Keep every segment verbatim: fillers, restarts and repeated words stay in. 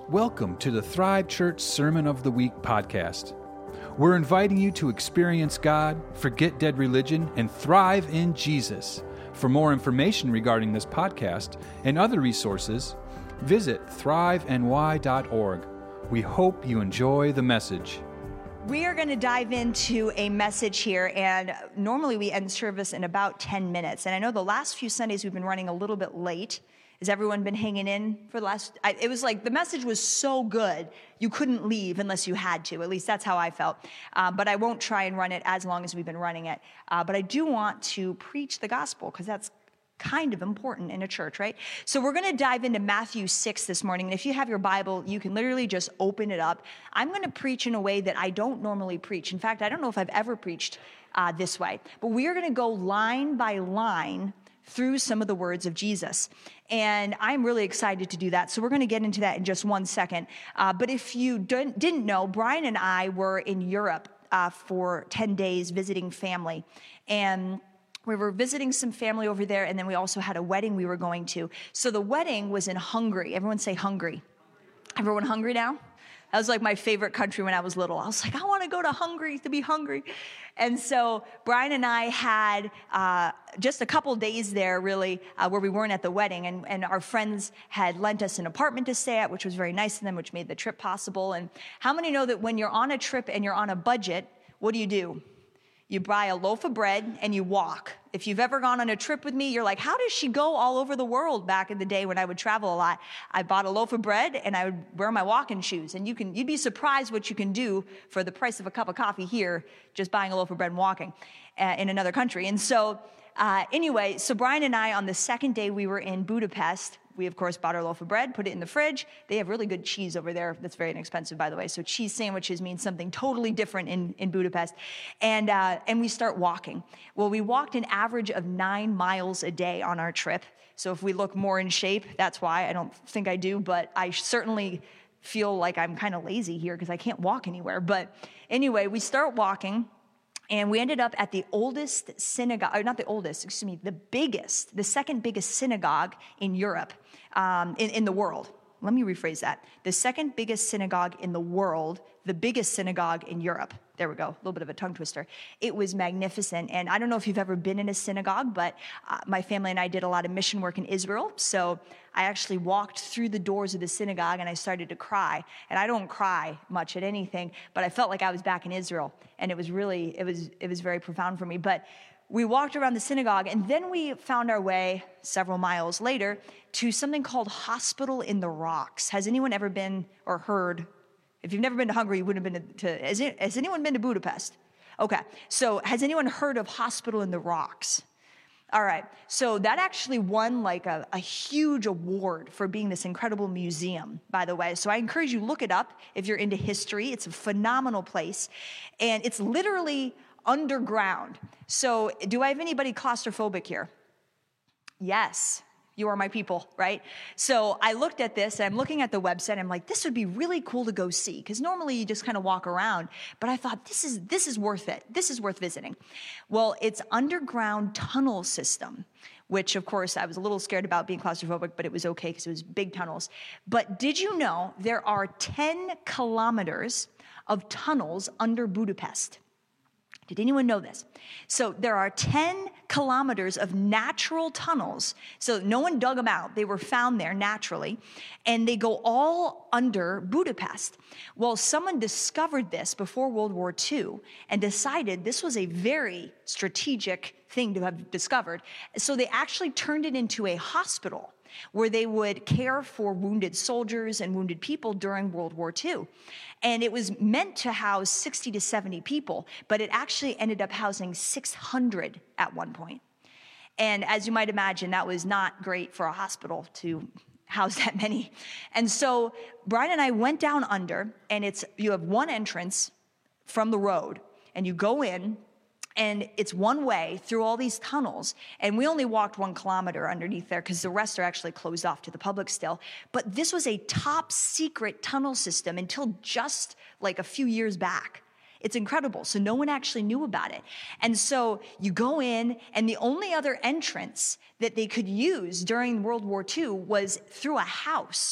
Welcome to the Thrive Church Sermon of the Week podcast. We're inviting you to experience God, forget dead religion, and thrive in Jesus. For more information regarding this podcast and other resources, visit thrive n y dot org. We hope you enjoy the message. We are going to dive into a message here, and normally we end service in about ten minutes. And I know the last few Sundays we've been running a little bit late. Has everyone been hanging in for the last, I, it was like the message was so good, you couldn't leave unless you had to. At least that's how I felt. Uh, but I won't try and run it as long as we've been running it. Uh, but I do want to preach the gospel, because that's kind of important in a church, right? So we're going to dive into Matthew six this morning. And if you have your Bible, you can literally just open it up. I'm going to preach in a way that I don't normally preach. In fact, I don't know if I've ever preached uh, this way. But we are going to go line by line through some of the words of Jesus. And I'm really excited to do that. So we're going to get into that in just one second. Uh, but if you don't, didn't know, Brian and I were in Europe uh, for ten days visiting family. And we were visiting some family over there, and then we also had a wedding we were going to. So the wedding was in Hungary. Everyone say Hungary. Everyone hungry now? That was like my favorite country when I was little. I was like, I want to go to Hungary to be hungry. And so Brian and I had uh, just a couple days there, really, uh, where we weren't at the wedding. And, and our friends had lent us an apartment to stay at, which was very nice of them, which made the trip possible. And how many know that when you're on a trip and you're on a budget, what do you do? You buy a loaf of bread and you walk. If you've ever gone on a trip with me, you're like, how does she go all over the world? Back in the day when I would travel a lot, I bought a loaf of bread and I would wear my walking shoes. And you can, you'd be surprised what you can do for the price of a cup of coffee here, just buying a loaf of bread and walking uh, in another country. And so uh, anyway, so Brian and I, on the second day we were in Budapest, we, of course, bought our loaf of bread, put it in the fridge. They have really good cheese over there. That's very inexpensive, by the way. So cheese sandwiches mean something totally different in, in Budapest. And, uh, and we start walking. Well, we walked an average of nine miles a day on our trip. So if we look more in shape, that's why. I don't think I do, but I certainly feel like I'm kind of lazy here because I can't walk anywhere. But anyway, we start walking. And we ended up at the oldest synagogue, or not the oldest, excuse me, the biggest, the second biggest synagogue in Europe, um, in, in the world. Let me rephrase that. The second biggest synagogue in the world, the biggest synagogue in Europe. There we go, a little bit of a tongue twister. It was magnificent. And I don't know if you've ever been in a synagogue, but uh, my family and I did a lot of mission work in Israel. So I actually walked through the doors of the synagogue and I started to cry. And I don't cry much at anything, but I felt like I was back in Israel. And it was really, it was, it was very profound for me. But we walked around the synagogue, and then we found our way several miles later to something called Hospital in the Rocks. Has anyone ever been or heard? If you've never been to Hungary, you wouldn't have been to, has, it, has anyone been to Budapest? Okay, so has anyone heard of Hospital in the Rocks? All right, so that actually won like a, a huge award for being this incredible museum, by the way. So I encourage you, look it up if you're into history. It's a phenomenal place, and it's literally underground. So do I have anybody claustrophobic here? Yes. You are my people, right? So I looked at this, and I'm looking at the website. I'm like, this would be really cool to go see, because normally you just kind of walk around. But I thought, this is this is worth it. This is worth visiting. Well, it's underground tunnel system, which, of course, I was a little scared about being claustrophobic, but it was okay because it was big tunnels. But did you know there are ten kilometers of tunnels under Budapest? Did anyone know this? So there are ten kilometers of natural tunnels. So no one dug them out. They were found there naturally. And they go all under Budapest. Well, someone discovered this before World War Two and decided this was a very strategic thing to have discovered. So they actually turned it into a hospital where they would care for wounded soldiers and wounded people during World War Two. And it was meant to house sixty to seventy people, but it actually ended up housing six hundred at one point. And as you might imagine, that was not great for a hospital to house that many. And so Brian and I went down under, and it's you have one entrance from the road, and you go in, and it's one way through all these tunnels. And we only walked one kilometer underneath there because the rest are actually closed off to the public still. But this was a top secret tunnel system until just like a few years back. It's incredible. So no one actually knew about it. And so you go in, and the only other entrance that they could use during World War Two was through a house.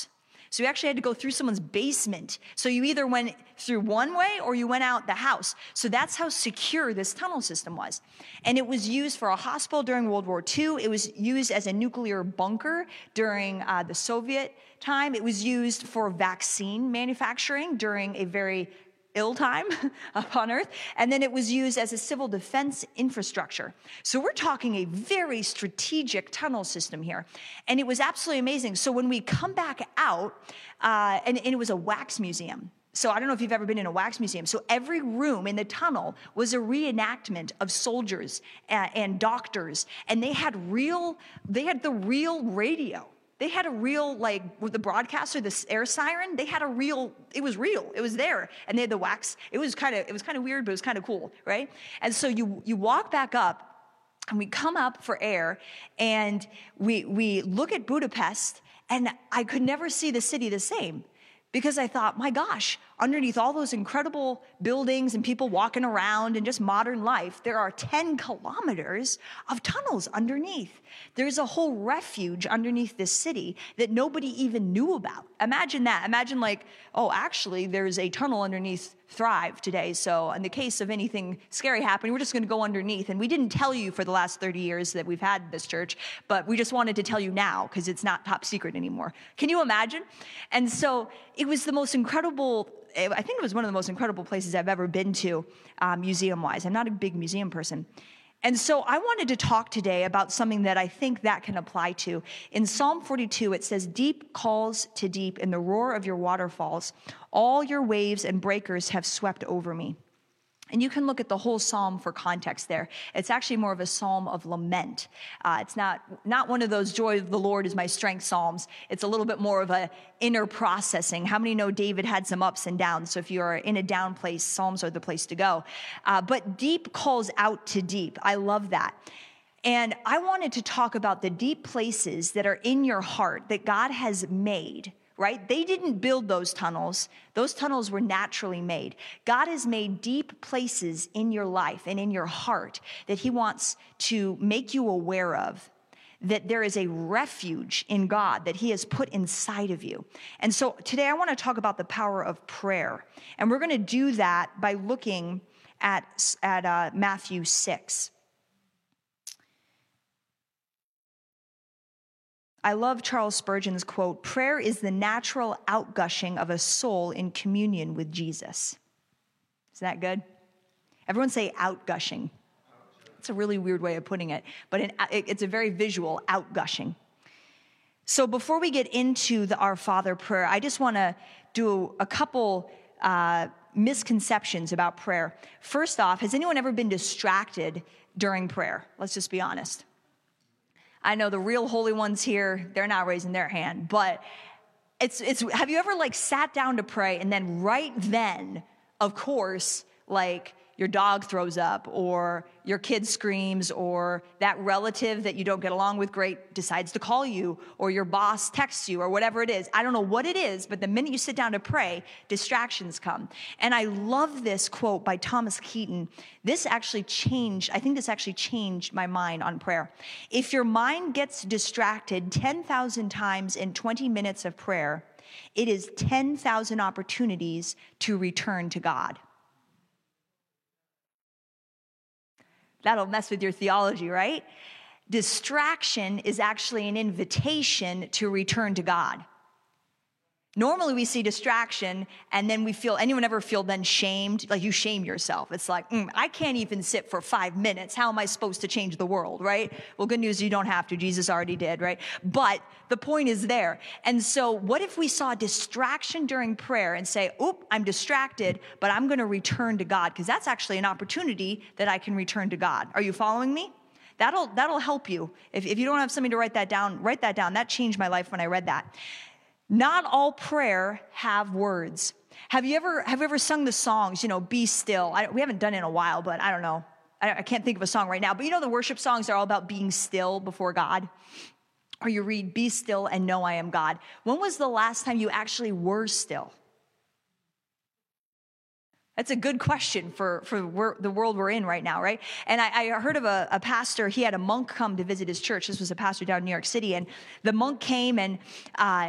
So you actually had to go through someone's basement. So you either went through one way or you went out the house. So that's how secure this tunnel system was. And it was used for a hospital during World War Two. It was used as a nuclear bunker during uh, the Soviet time. It was used for vaccine manufacturing during a very ill time upon earth. And then it was used as a civil defense infrastructure. So we're talking a very strategic tunnel system here. And it was absolutely amazing. So when we come back out, uh, and, and it was a wax museum. So I don't know if you've ever been in a wax museum. So every room in the tunnel was a reenactment of soldiers and, and doctors. And they had real, they had the real radio. They had a real, like, with the broadcaster, this air siren, they had a real, it was real, it was there. And they had the wax, it was kind of, it was kind of weird, but it was kind of cool, right? And so you you walk back up, and we come up for air, and we we look at Budapest, and I could never see the city the same. Because I thought, my gosh, underneath all those incredible buildings and people walking around and just modern life, there are ten kilometers of tunnels underneath. There's a whole refuge underneath this city that nobody even knew about. Imagine that. Imagine like, oh, actually, there's a tunnel underneath Thrive today. So in the case of anything scary happening, we're just going to go underneath. And we didn't tell you for the last thirty years that we've had this church, but we just wanted to tell you now because it's not top secret anymore. Can you imagine? And so it was the most incredible, I think it was one of the most incredible places I've ever been to, uh, museum-wise. I'm not a big museum person. And so I wanted to talk today about something that I think that can apply to. In Psalm forty-two, it says, "Deep calls to deep in the roar of your waterfalls. All your waves and breakers have swept over me." And you can look at the whole psalm for context there. It's actually more of a psalm of lament. Uh, it's not, not one of those joy of the Lord is my strength psalms. It's a little bit more of a inner processing. How many know David had some ups and downs? So if you're in a down place, psalms are the place to go. Uh, but deep calls out to deep. I love that. And I wanted to talk about the deep places that are in your heart that God has made. Right? They didn't build those tunnels. Those tunnels were naturally made. God has made deep places in your life and in your heart that he wants to make you aware of, that there is a refuge in God that he has put inside of you. And so today I want to talk about the power of prayer. And we're going to do that by looking at, at uh, Matthew six. I love Charles Spurgeon's quote, "Prayer is the natural outgushing of a soul in communion with Jesus." Isn't that good? Everyone say outgushing. It's a really weird way of putting it, but it's a very visual outgushing. So before we get into the Our Father prayer, I just want to do a couple uh, misconceptions about prayer. First off, has anyone ever been distracted during prayer? Let's just be honest. I know the real holy ones here, they're not raising their hand, but it's, it's, have you ever like sat down to pray and then right then, of course, like your dog throws up or your kid screams or that relative that you don't get along with great decides to call you or your boss texts you or whatever it is. I don't know what it is, but the minute you sit down to pray, distractions come. And I love this quote by Thomas Keaton. This actually changed, I think this actually changed my mind on prayer. If your mind gets distracted ten thousand times in twenty minutes of prayer, it is ten thousand opportunities to return to God. That'll mess with your theology, right? Distraction is actually an invitation to return to God. Normally we see distraction and then we feel, anyone ever feel then shamed? Like you shame yourself. It's like, mm, I can't even sit for five minutes. How am I supposed to change the world, right? Well, good news, you don't have to. Jesus already did, right? But the point is there. And so what if we saw distraction during prayer and say, oop, I'm distracted, but I'm going to return to God, because that's actually an opportunity that I can return to God. Are you following me? That'll, that'll help you. If, if you don't have something to write that down, write that down. That changed my life when I read that. Not all prayer have words. Have you ever have you ever sung the songs, you know, Be Still? I, we haven't done it in a while, but I don't know. I, I can't think of a song right now. But you know the worship songs are all about being still before God? Or you read, Be Still and Know I Am God. When was the last time you actually were still? That's a good question for, for the world we're in right now, right? And I, I heard of a, a pastor, he had a monk come to visit his church. This was a pastor down in New York City. And the monk came and... Uh,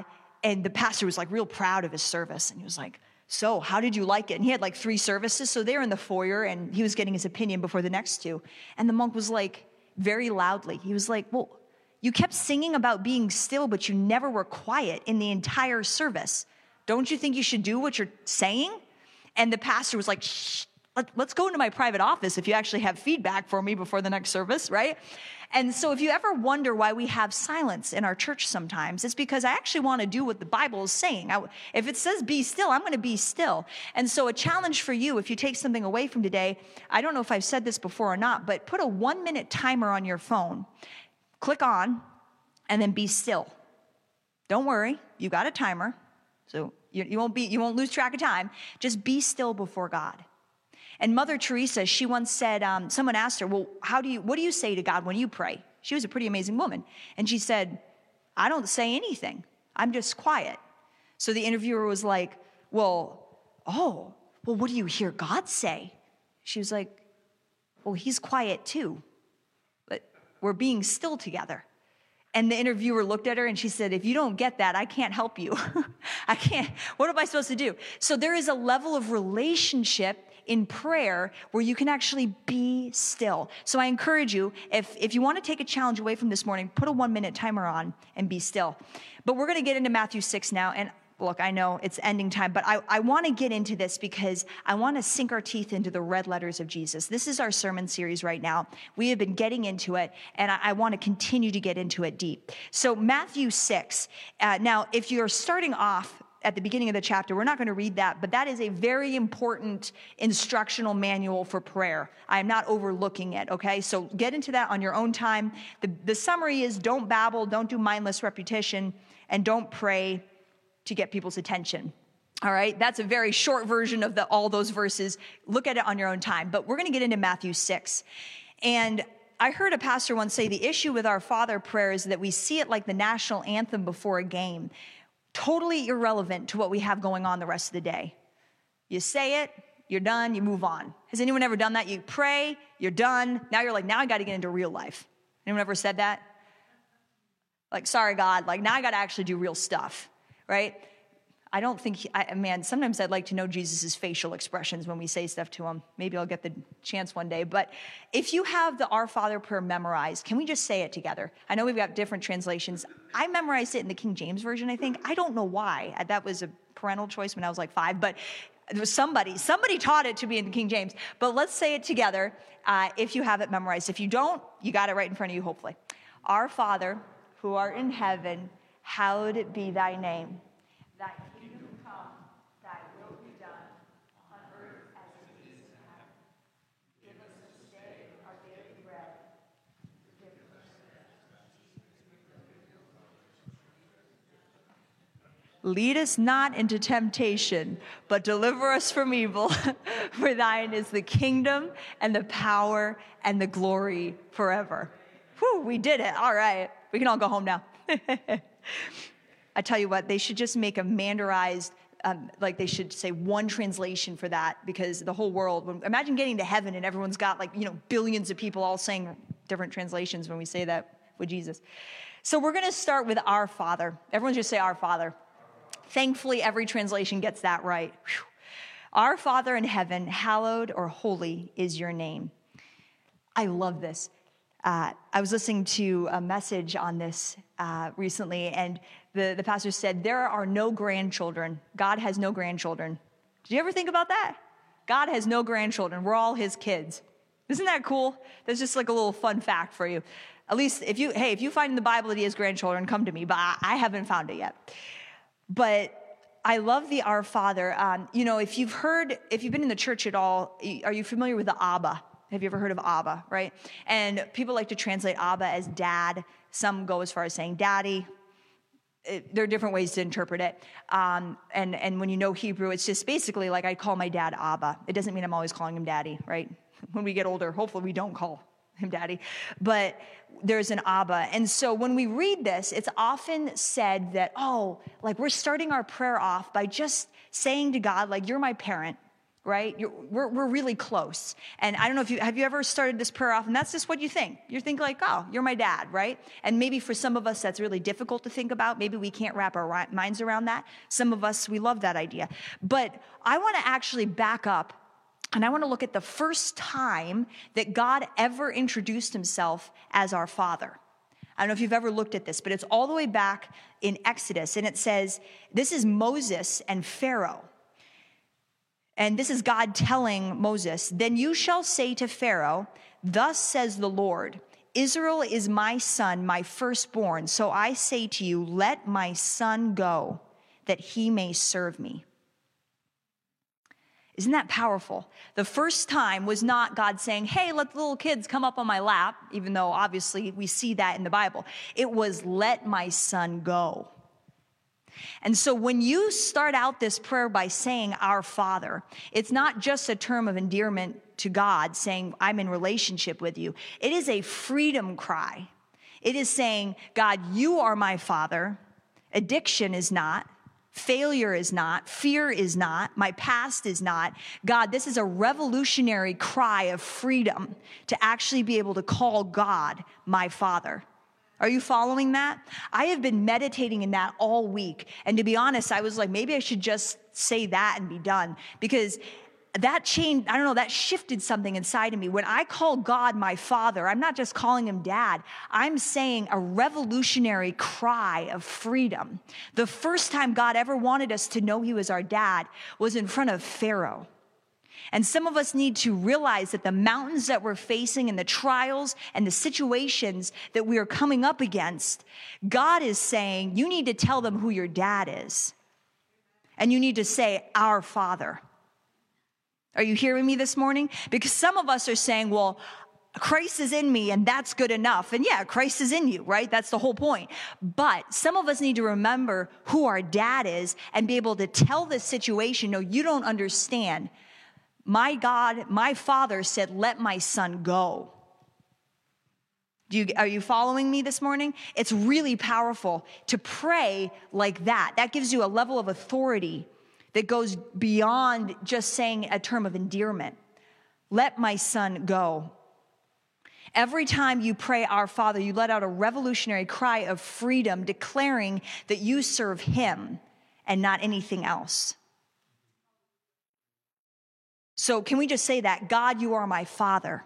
and the pastor was like real proud of his service. And he was like, so how did you like it? And he had like three services. So they were in the foyer and he was getting his opinion before the next two. And the monk was like, very loudly, he was like, well, you kept singing about being still, but you never were quiet in the entire service. Don't you think you should do what you're saying? And the pastor was like, shh, let, let's go into my private office if you actually have feedback for me before the next service, right? And so if you ever wonder why we have silence in our church sometimes, it's because I actually want to do what the Bible is saying. I, if it says be still, I'm going to be still. And so a challenge for you, if you take something away from today, I don't know if I've said this before or not, but put a one minute timer on your phone, click on, and then be still. Don't worry, you got a timer, so you, you won't be, you won't lose track of time. Just be still before God. And Mother Teresa, she once said, um, someone asked her, well, how do you, what do you say to God when you pray? She was a pretty amazing woman. And she said, I don't say anything. I'm just quiet. So the interviewer was like, well, oh, well, what do you hear God say? She was like, well, he's quiet too, but we're being still together. And the interviewer looked at her and she said, if you don't get that, I can't help you. I can't, what am I supposed to do? So there is a level of relationship in prayer where you can actually be still. So I encourage you, if, if you want to take a challenge away from this morning, put a one minute timer on and be still. But we're going to get into Matthew six now. And look, I know it's ending time, but I, I want to get into this because I want to sink our teeth into the red letters of Jesus. This is our sermon series right now. We have been getting into it, and I, I want to continue to get into it deep. So Matthew six. Uh, now, if you're starting off at the beginning of the chapter, we're not going to read that, but that is a very important instructional manual for prayer. I am not overlooking it, okay? So get into that on your own time. The, the summary is don't babble, don't do mindless repetition, and don't pray to get people's attention. All right, that's a very short version of the, all those verses. Look at it on your own time. But we're going to get into Matthew six. And I heard a pastor once say the issue with our Father prayer is that we see it like the national anthem before a game. Totally irrelevant to what we have going on the rest of the day. You say it, you're done, you move on. Has anyone ever done that? You pray, you're done. Now you're like, now I got to get into real life. Anyone ever said that? Like, sorry, God, like now I got to actually do real stuff, right? I don't think, he, I, man, sometimes I'd like to know Jesus' facial expressions when we say stuff to him. Maybe I'll get the chance one day. But if you have the Our Father prayer memorized, can we just say it together? I know we've got different translations. I memorized it in the King James Version, I think. I don't know why. That was a parental choice when I was like five, but there was somebody, somebody taught it to me in the King James. But let's say it together uh, if you have it memorized. If you don't, you got it right in front of you, hopefully. Our Father, who art in heaven, hallowed be thy name. Thy kingdom come, thy will be done, on earth as it is in heaven. Give us this day our daily bread. Forgive us. Lead us not into temptation, but deliver us from evil. For thine is the kingdom and the power and the glory forever. Whew, we did it. All right. We can all go home now. I tell you what, they should just make a mandarized, um, like they should say one translation for that, because the whole world, when, imagine getting to heaven and everyone's got like, you know, billions of people all saying different translations when we say that with Jesus. So we're going to start with Our Father. Everyone just say Our Father. Thankfully, every translation gets that right. Whew. Our Father in heaven, hallowed or holy is your name. I love this. Uh, I was listening to a message on this uh, recently, and the, the pastor said, there are no grandchildren. God has no grandchildren. Did you ever think about that? God has no grandchildren. We're all his kids. Isn't that cool? That's just like a little fun fact for you. At least if you, hey, if you find in the Bible that he has grandchildren, come to me, but I, I haven't found it yet. But I love the Our Father. Um, you know, if you've heard, if you've been in the church at all, are you familiar with the Abba? Have you ever heard of Abba, right? And people like to translate Abba as dad. Some go as far as saying daddy. It, there are different ways to interpret it. Um, and, and when you know Hebrew, it's just basically like I call my dad Abba. It doesn't mean I'm always calling him daddy, right? When we get older, hopefully we don't call him daddy. But there's an Abba. And so when we read this, it's often said that, oh, like we're starting our prayer off by just saying to God, like, you're my parent. right? You're, we're, we're really close. And I don't know if you, have you ever started this prayer off? And that's just what you think. You think like, oh, you're my dad, right? And maybe for some of us, that's really difficult to think about. Maybe we can't wrap our ri- minds around that. Some of us, we love that idea. But I want to actually back up, and I want to look at the first time that God ever introduced himself as our Father. I don't know if you've ever looked at this, but it's all the way back in Exodus. And it says, this is Moses and Pharaoh. And this is God telling Moses, then you shall say to Pharaoh, thus says the Lord, Israel is my son, my firstborn. So I say to you, let my son go, that he may serve me. Isn't that powerful? The first time was not God saying, hey, let the little kids come up on my lap, even though obviously we see that in the Bible. It was, let my son go. And so when you start out this prayer by saying, our Father, it's not just a term of endearment to God saying, I'm in relationship with you. It is a freedom cry. It is saying, God, you are my Father. Addiction is not. Failure is not. Fear is not. My past is not. God, this is a revolutionary cry of freedom to actually be able to call God my Father. Are you following that? I have been meditating in that all week. And to be honest, I was like, maybe I should just say that and be done. Because that changed, I don't know, that shifted something inside of me. When I call God my Father, I'm not just calling him Dad. I'm saying a revolutionary cry of freedom. The first time God ever wanted us to know he was our dad was in front of Pharaoh. And some of us need to realize that the mountains that we're facing and the trials and the situations that we are coming up against, God is saying, you need to tell them who your dad is. And you need to say, our Father. Are you hearing me this morning? Because some of us are saying, well, Christ is in me and that's good enough. And yeah, Christ is in you, right? That's the whole point. But some of us need to remember who our dad is and be able to tell this situation, no, you don't understand. My God, my Father said, let my son go. Do you, are you following me this morning? It's really powerful to pray like that. That gives you a level of authority that goes beyond just saying a term of endearment. Let my son go. Every time you pray, our Father, you let out a revolutionary cry of freedom, declaring that you serve him and not anything else. So can we just say that? God, you are my Father.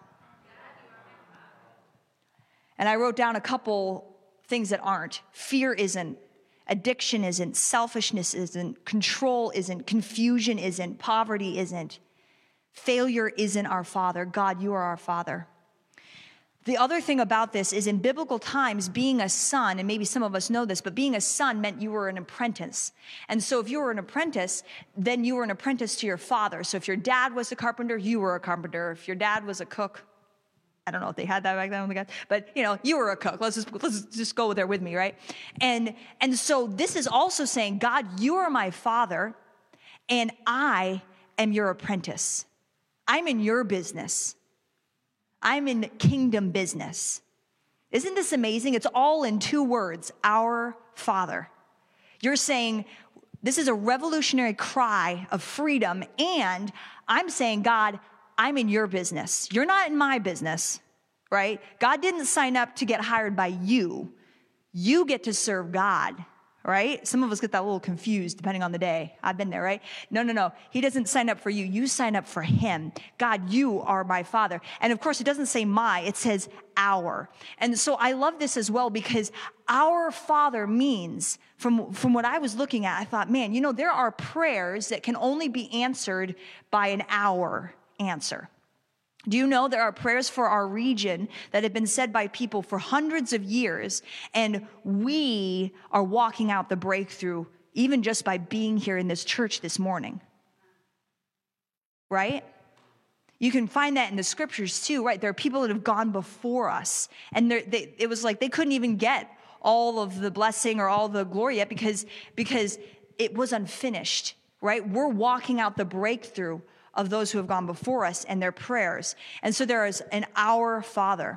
And I wrote down a couple things that aren't. Fear isn't. Addiction isn't. Selfishness isn't. Control isn't. Confusion isn't. Poverty isn't. Failure isn't our Father. God, you are our Father. The other thing about this is in biblical times, being a son, and maybe some of us know this, but being a son meant you were an apprentice. And so if you were an apprentice, then you were an apprentice to your father. So if your dad was a carpenter, you were a carpenter. If your dad was a cook, I don't know if they had that back then, oh my God, but you know, you were a cook. Let's just, let's just go there with me, right? And, and so this is also saying, God, you are my Father, and I am your apprentice. I'm in your business. I'm in kingdom business. Isn't this amazing? It's all in two words, our Father. You're saying this is a revolutionary cry of freedom, and I'm saying, God, I'm in your business. You're not in my business, right? God didn't sign up to get hired by you. You get to serve God, right? Some of us get that a little confused depending on the day. I've been there, right? No, no, no. He doesn't sign up for you. You sign up for him. God, you are my Father. And of course, it doesn't say my, it says our. And so I love this as well because our Father means, from, from what I was looking at, I thought, man, you know, there are prayers that can only be answered by an our answer. Do you know there are prayers for our region that have been said by people for hundreds of years, and we are walking out the breakthrough even just by being here in this church this morning? Right? You can find that in the scriptures too, right? There are people that have gone before us, and they, it was like they couldn't even get all of the blessing or all the glory yet because, because it was unfinished, right? We're walking out the breakthrough of those who have gone before us and their prayers. And so there is an our Father.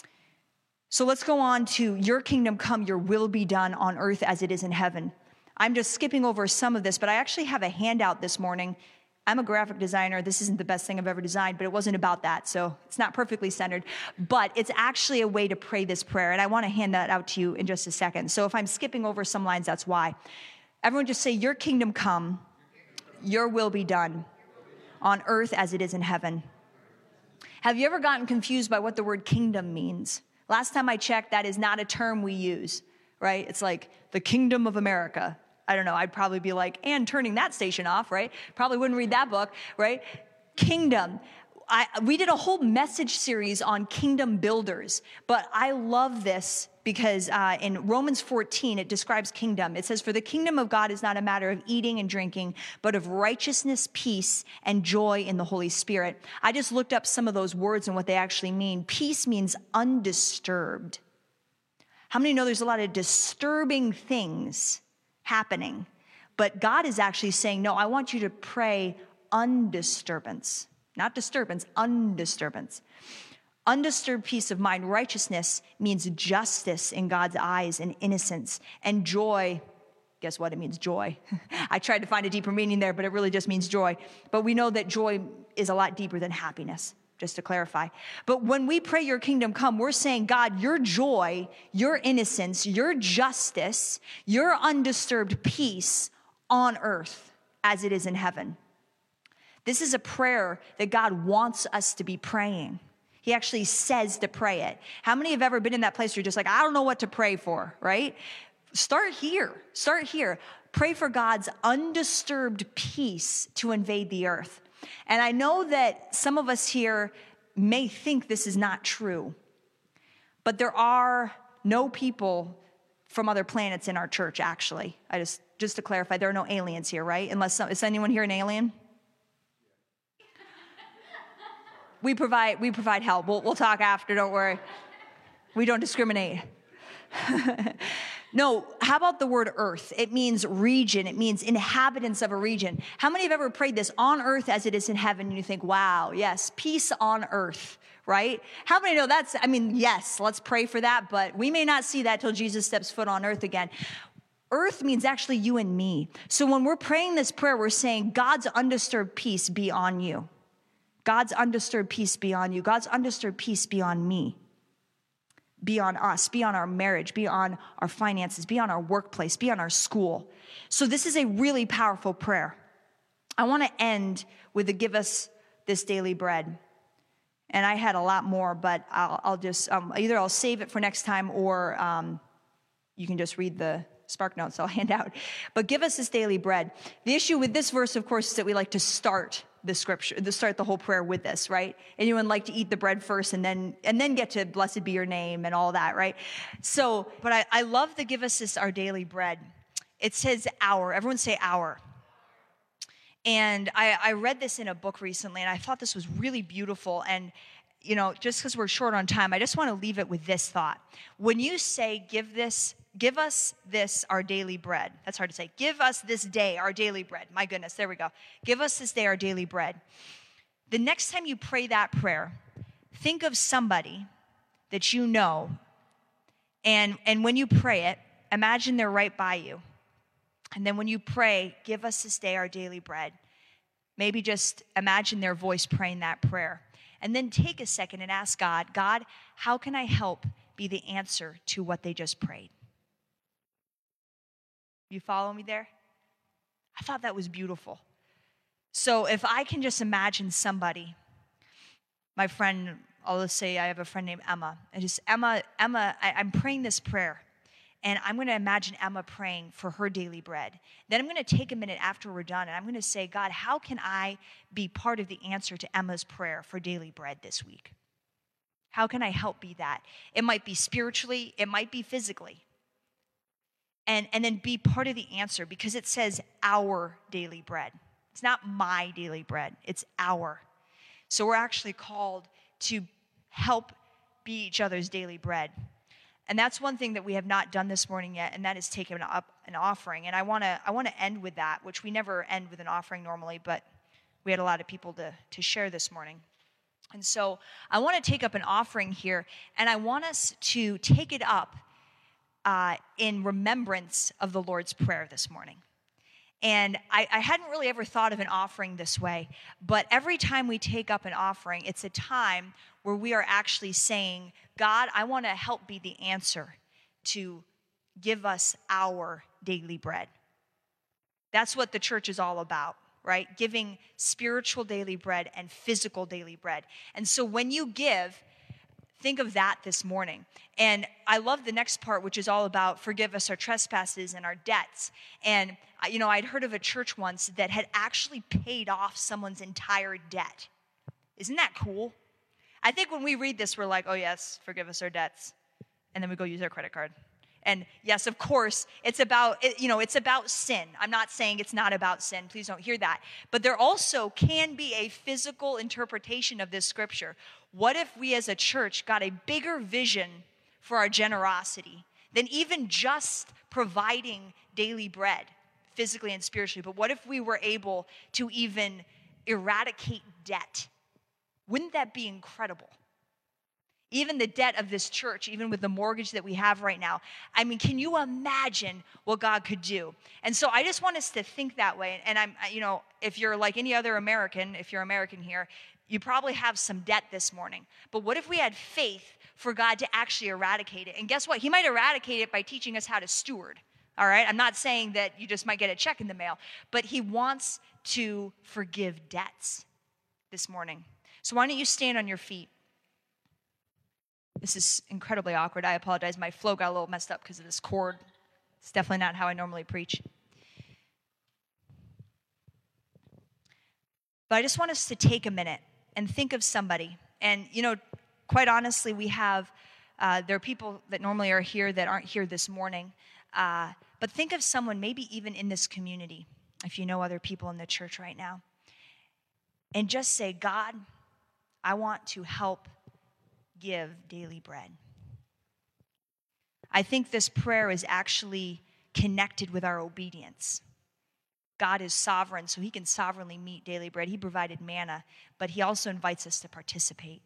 So let's go on to your kingdom come, your will be done on earth as it is in heaven. I'm just skipping over some of this, but I actually have a handout this morning I'm a graphic designer. This isn't the best thing I've ever designed, but it wasn't about that. So it's not perfectly centered, but it's actually a way to pray this prayer. And I want to hand that out to you in just a second. So if I'm skipping over some lines, that's why. Everyone just say, your kingdom come, your will be done on earth as it is in heaven. Have you ever gotten confused by what the word kingdom means? Last time I checked, that is not a term we use, right? It's like the kingdom of America. I don't know, I'd probably be like, and turning that station off, right? Probably wouldn't read that book, right? Kingdom. I, we did a whole message series on kingdom builders, but I love this because uh, in Romans fourteen, it describes kingdom. It says, for the kingdom of God is not a matter of eating and drinking, but of righteousness, peace, and joy in the Holy Spirit. I just looked up some of those words and what they actually mean. Peace means undisturbed. How many know there's a lot of disturbing things happening? But God is actually saying, no, I want you to pray undisturbance. Not disturbance, undisturbance. Undisturbed peace of mind. Righteousness means justice in God's eyes and innocence. And joy, guess what? It means joy. I tried to find a deeper meaning there, but it really just means joy. But we know that joy is a lot deeper than happiness, just to clarify. But when we pray your kingdom come, we're saying, God, your joy, your innocence, your justice, your undisturbed peace on earth as it is in heaven. This is a prayer that God wants us to be praying. He actually says to pray it. How many have ever been in that place where you're just like, I don't know what to pray for, right? Start here. Start here. Pray for God's undisturbed peace to invade the earth. And I know that some of us here may think this is not true, but there are no people from other planets in our church, actually. I just, just to clarify, there are no aliens here, right? Unless some, is anyone here an alien? We provide we provide help. We'll, we'll talk after, don't worry. We don't discriminate. No, how about the word earth? It means region. It means inhabitants of a region. How many have ever prayed this on earth as it is in heaven? And you think, wow, yes, peace on earth, right? How many know that's, I mean, yes, let's pray for that, but we may not see that till Jesus steps foot on earth again. Earth means actually you and me. So when we're praying this prayer, we're saying God's undisturbed peace be on you. God's undisturbed peace be on you. God's undisturbed peace be on me. Be on us. Be on our marriage. Be on our finances. Be on our workplace. Be on our school. So this is a really powerful prayer. I want to end with the give us this daily bread. And I had a lot more, but I'll, I'll just, um, either I'll save it for next time or um, you can just read the Spark Notes I'll hand out. But give us this daily bread. The issue with this verse, of course, is that we like to start the scripture, to start the whole prayer with this, right? Anyone like to eat the bread first and then and then get to blessed be your name and all that, right? So, but I, I love the give us this our daily bread. It says our. Everyone say our. And I, I read this in a book recently, and I thought this was really beautiful. And, you know, just because we're short on time, I just want to leave it with this thought. When you say give this Give us this, our daily bread. That's hard to say. Give us this day, our daily bread. My goodness, there we go. Give us this day, our daily bread. The next time you pray that prayer, think of somebody that you know, and, and when you pray it, imagine they're right by you. And then when you pray, give us this day, our daily bread, maybe just imagine their voice praying that prayer. And then take a second and ask God, God, how can I help be the answer to what they just prayed? You follow me there? I thought that was beautiful. So if I can just imagine somebody, my friend, I'll just say I have a friend named Emma. And just Emma, Emma, I, I'm praying this prayer. And I'm going to imagine Emma praying for her daily bread. Then I'm going to take a minute after we're done, and I'm going to say, God, how can I be part of the answer to Emma's prayer for daily bread this week? How can I help be that? It might be spiritually. It might be physically. And, and then be part of the answer, because it says our daily bread. It's not my daily bread. It's our. So we're actually called to help be each other's daily bread. And that's one thing that we have not done this morning yet, and that is taking up an offering. And I want to I want to end with that, which we never end with an offering normally, but we had a lot of people to, to share this morning. And so I want to take up an offering here, and I want us to take it up Uh, in remembrance of the Lord's Prayer this morning. And I, I hadn't really ever thought of an offering this way, but every time we take up an offering, it's a time where we are actually saying, God, I want to help be the answer to give us our daily bread. That's what the church is all about, right? Giving spiritual daily bread and physical daily bread. And so when you give, think of that this morning. And I love the next part, which is all about forgive us our trespasses and our debts. And, you know, I'd heard of a church once that had actually paid off someone's entire debt. Isn't that cool? I think when we read this, we're like, oh, yes, forgive us our debts. And then we go use our credit card. And yes, of course, it's about, you know, it's about sin. I'm not saying it's not about sin. Please don't hear that. But there also can be a physical interpretation of this scripture. What if we as a church got a bigger vision for our generosity than even just providing daily bread, physically and spiritually? But what if we were able to even eradicate debt? Wouldn't that be incredible? Even the debt of this church, even with the mortgage that we have right now. I mean, can you imagine what God could do? And so I just want us to think that way. And I'm, you know, if you're like any other American, if you're American here, you probably have some debt this morning. But what if we had faith for God to actually eradicate it? And guess what? He might eradicate it by teaching us how to steward. All right? I'm not saying that you just might get a check in the mail, but he wants to forgive debts this morning. So why don't you stand on your feet? This is incredibly awkward. I apologize. My flow got a little messed up because of this cord. It's definitely not how I normally preach. But I just want us to take a minute and think of somebody. And, you know, quite honestly, we have, uh, there are people that normally are here that aren't here this morning. Uh, but think of someone, maybe even in this community, if you know other people in the church right now. And just say, God, I want to help give daily bread. I think this prayer is actually connected with our obedience. God is sovereign, so he can sovereignly meet daily bread. He provided manna, but he also invites us to participate.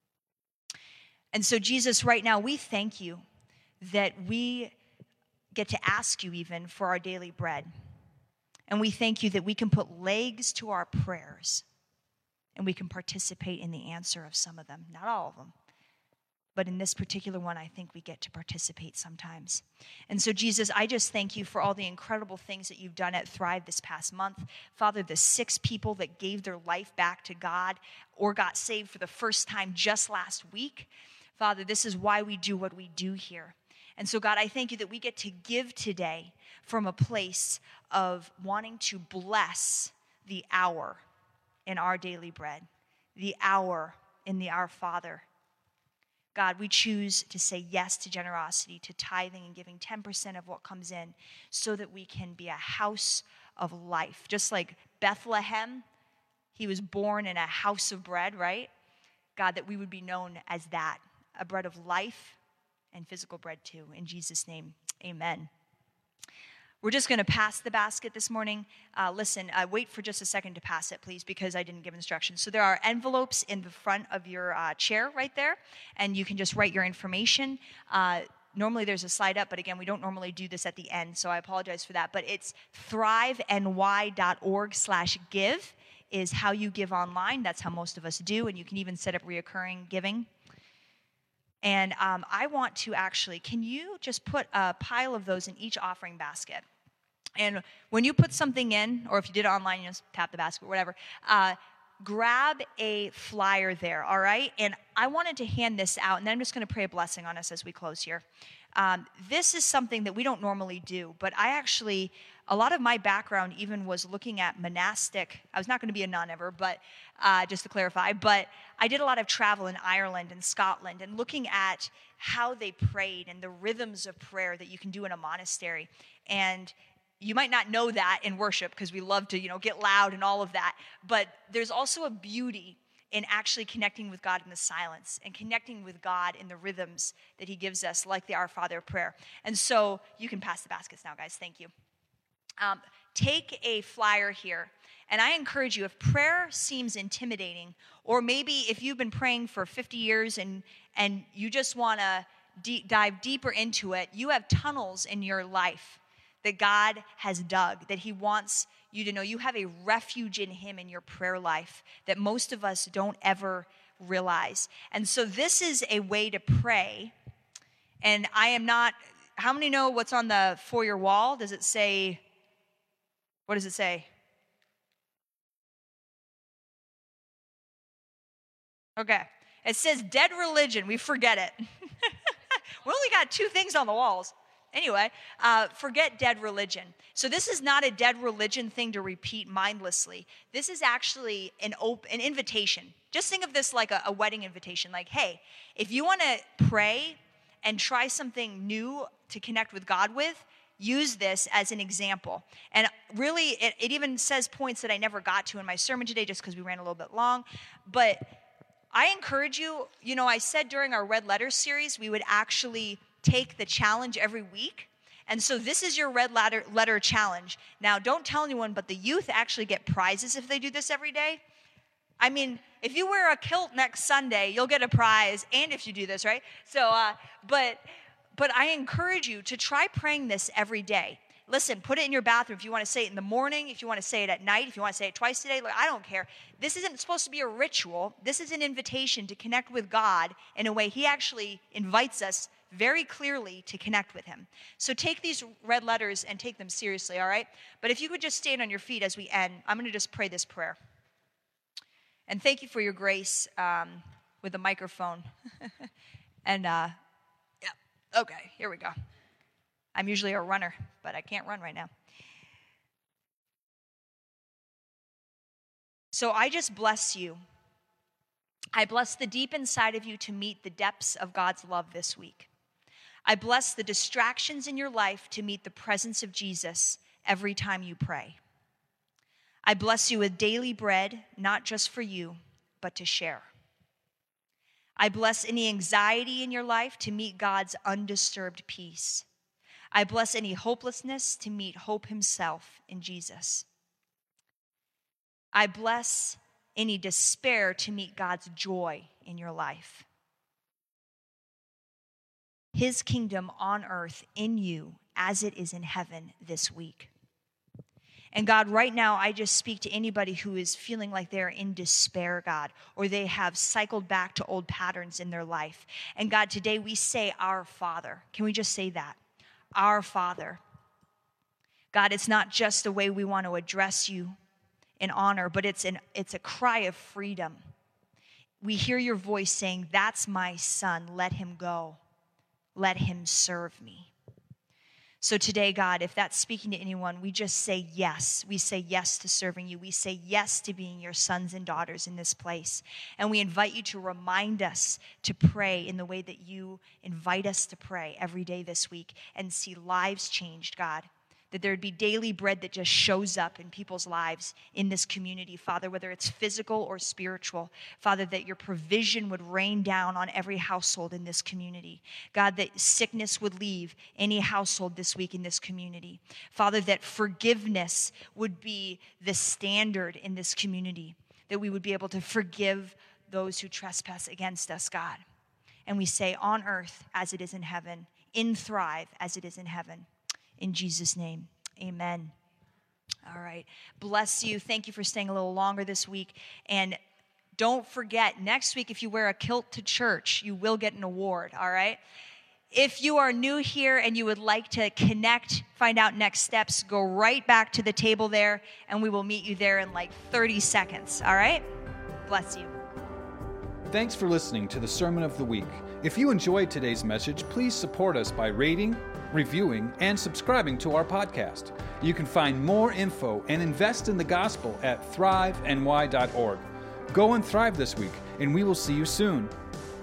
And so, Jesus, right now, we thank you that we get to ask you even for our daily bread. And we thank you that we can put legs to our prayers and we can participate in the answer of some of them, not all of them. But in this particular one, I think we get to participate sometimes. And so, Jesus, I just thank you for all the incredible things that you've done at Thrive this past month. Father, the six people that gave their life back to God or got saved for the first time just last week. Father, this is why we do what we do here. And so, God, I thank you that we get to give today from a place of wanting to bless the hour in our daily bread, the hour in the Our Father. God, we choose to say yes to generosity, to tithing and giving ten percent of what comes in so that we can be a house of life. Just like Bethlehem, he was born in a house of bread, right? God, that we would be known as that, a bread of life and physical bread too. In Jesus' name, amen. We're just going to pass the basket this morning. Uh, listen, uh, wait for just a second to pass it, please, because I didn't give instructions. So there are envelopes in the front of your uh, chair right there, and you can just write your information. Uh, normally there's a slide up, but again, we don't normally do this at the end, so I apologize for that. But it's thriveny.org slash give is how you give online. That's how most of us do, and you can even set up reoccurring giving. And um, I want to actually, can you just put a pile of those in each offering basket? And when you put something in, or if you did it online, you just tap the basket, whatever, uh, grab a flyer there, all right? And I wanted to hand this out, and then I'm just going to pray a blessing on us as we close here. Um, this is something that we don't normally do, but I actually, a lot of my background even was looking at monastic. I was not going to be a nun ever, but uh, just to clarify, but I did a lot of travel in Ireland and Scotland and looking at how they prayed and the rhythms of prayer that you can do in a monastery. And you might not know that in worship because we love to, you know, get loud and all of that, but there's also a beauty in actually connecting with God in the silence and connecting with God in the rhythms that he gives us, like the Our Father prayer. And so you can pass the baskets now, guys. Thank you. Um, take a flyer here. And I encourage you, if prayer seems intimidating, or maybe if you've been praying for fifty years and, and you just want to de- dive deeper into it, you have tunnels in your life that God has dug, that he wants you to know you have a refuge in him in your prayer life that most of us don't ever realize. And so this is a way to pray. And I am not, how many know what's on the foyer wall? Does it say, what does it say? Okay. It says dead religion. We forget it. We only got two things on the walls. Anyway, uh, forget dead religion. So this is not a dead religion thing to repeat mindlessly. This is actually an op- an invitation. Just think of this like a, a wedding invitation. Like, hey, if you want to pray and try something new to connect with God with, use this as an example. And really, it, it even says points that I never got to in my sermon today just because we ran a little bit long. But I encourage you, you know, I said during our Red Letters series, we would actually take the challenge every week. And so this is your red letter, letter challenge. Now, don't tell anyone, but the youth actually get prizes if they do this every day. I mean, if you wear a kilt next Sunday, you'll get a prize, and if you do this, right? So, uh, but, but I encourage you to try praying this every day. Listen, put it in your bathroom if you want to say it in the morning, if you want to say it at night, if you want to say it twice a day. Like, I don't care. This isn't supposed to be a ritual. This is an invitation to connect with God in a way he actually invites us very clearly to connect with him. So take these red letters and take them seriously, all right? But if you could just stand on your feet as we end, I'm going to just pray this prayer. And thank you for your grace um, with the microphone. and, uh, yeah, okay, here we go. I'm usually a runner, but I can't run right now. So I just bless you. I bless the deep inside of you to meet the depths of God's love this week. I bless the distractions in your life to meet the presence of Jesus every time you pray. I bless you with daily bread, not just for you, but to share. I bless any anxiety in your life to meet God's undisturbed peace. I bless any hopelessness to meet hope himself in Jesus. I bless any despair to meet God's joy in your life. His kingdom on earth in you as it is in heaven this week. And God, right now, I just speak to anybody who is feeling like they're in despair, God, or they have cycled back to old patterns in their life. And God, today we say, our Father. Can we just say that? Our Father. God, it's not just the way we want to address you in honor, but it's an it's a cry of freedom. We hear your voice saying, that's my son, let him go. Let him serve me. So today, God, if that's speaking to anyone, we just say yes. We say yes to serving you. We say yes to being your sons and daughters in this place. And we invite you to remind us to pray in the way that you invite us to pray every day this week and see lives changed, God. That there would be daily bread that just shows up in people's lives in this community, Father, whether it's physical or spiritual. Father, that your provision would rain down on every household in this community. God, that sickness would leave any household this week in this community. Father, that forgiveness would be the standard in this community, that we would be able to forgive those who trespass against us, God. And we say, on earth as it is in heaven, in Thrive as it is in heaven. In Jesus' name, amen. All right. Bless you. Thank you for staying a little longer this week. And don't forget, next week, if you wear a kilt to church, you will get an award, all right? If you are new here and you would like to connect, find out next steps, go right back to the table there, and we will meet you there in like thirty seconds, all right? Bless you. Thanks for listening to the Sermon of the Week. If you enjoyed today's message, please support us by rating, reviewing, and subscribing to our podcast. You can find more info and invest in the gospel at thrive n y dot org. Go and thrive this week, and we will see you soon.